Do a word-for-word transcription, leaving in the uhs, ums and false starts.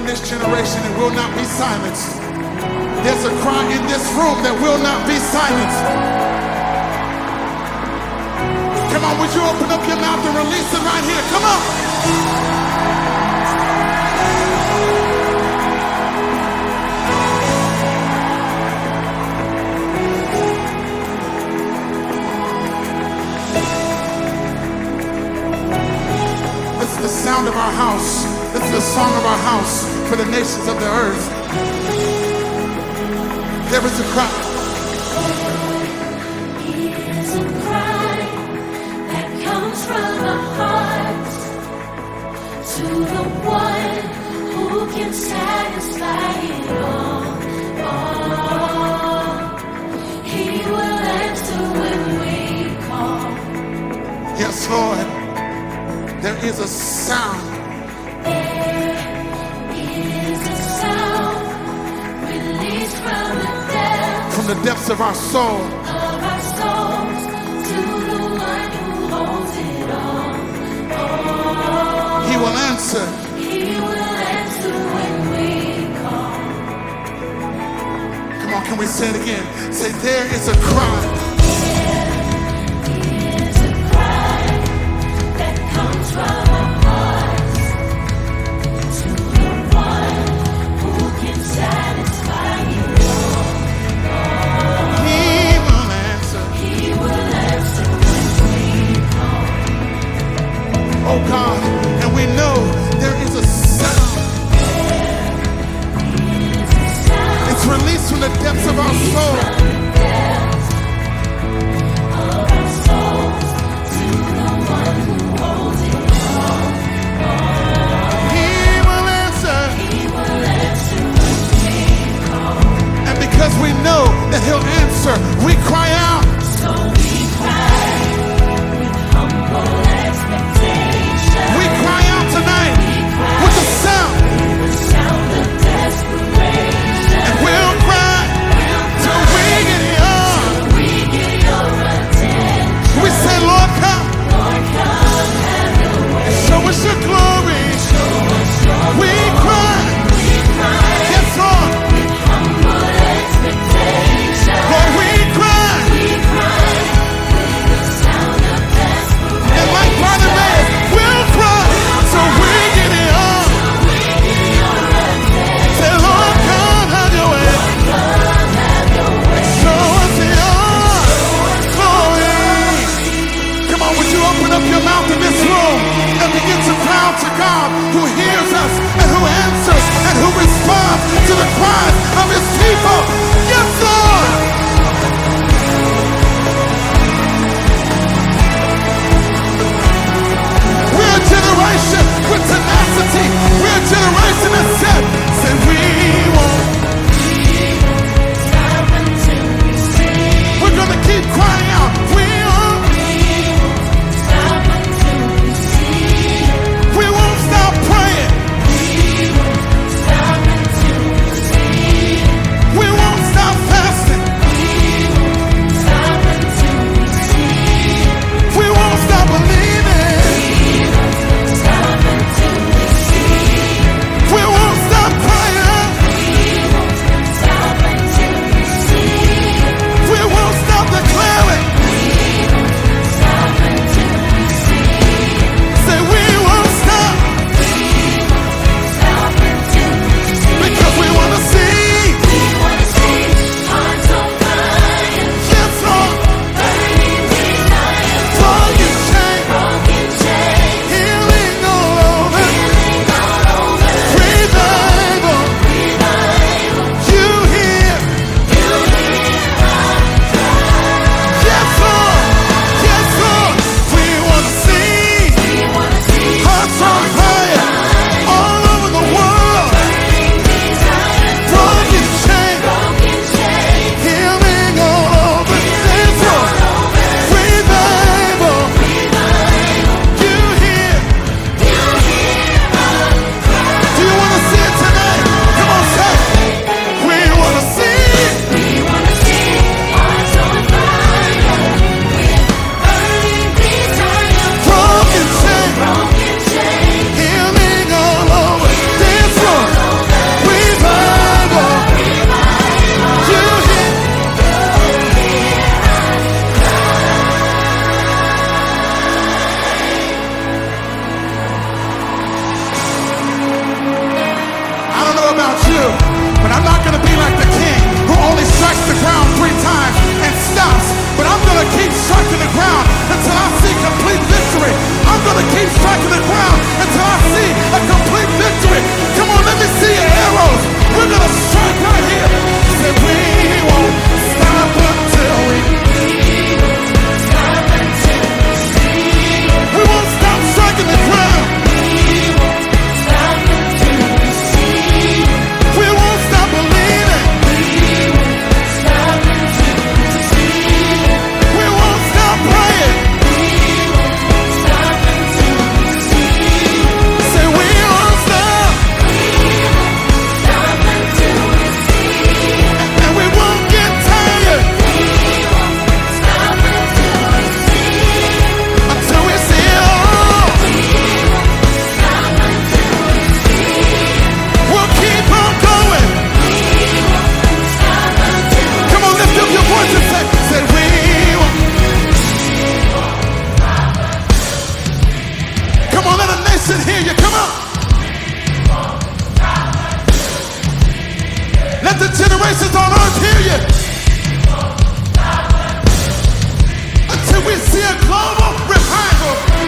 this generation that will not be silenced. There's a cry in this room that will not be silenced. Come on, would you open up your mouth and release it right here? Come on. This is the sound of our house. This is the song of our house for the nations of the earth. There is a cry. It is a cry that comes from our hearts to the one who can satisfy it all. all. He will answer when we call. Yes, Lord. There is a sound. There is a sound released from the depths, from the depths of our soul. of our souls to the one who holds it all. all. He will answer. He will answer when we call. Come on, can we say it again? Say, there is a cry. There is a cry that comes from our hearts to the one who can satisfy you all. He will answer. He will answer when we call. Oh God, and we know there is a sound. There is a sound It's released from the depths of our soul. from the depths of our souls to the one who holds it all. He will answer. He will answer when we call. And because we know that he'll answer, we cry out. So we cry with humble expectation. We cry out tonight We cry with a sound. the sound of desperation. And we'll cry till we get young. We get your attention. We say, Lord, come Lord, come have your way. and show us your glory. Show us your We glory. cry. We cry Yes, Lord. with humble expectation. Lord, we cry. We cry with the sound of desperation. And like Bartimaeus, we'll cry till we get young. We get your attention. Say, Lord, come have your way. Come have your way. Show us your glory. Come on, would you open up your mouth in this room and begin to cry out to God who hears us and who answers and who responds to the cries of his people. Yes, Lord. We're a generation with tenacity. We're a generation that said, say we won't. Stop until we see. We're gonna keep crying out. We won't. Stop until we see. We won't stop praying. Stop until we see. We won't generation hear you. Come on. Let the generations on earth hear you. Until we see a global revival.